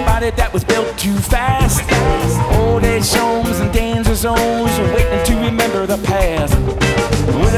body that was built too fast. Old age homes and danger zones, waiting to remember the past. With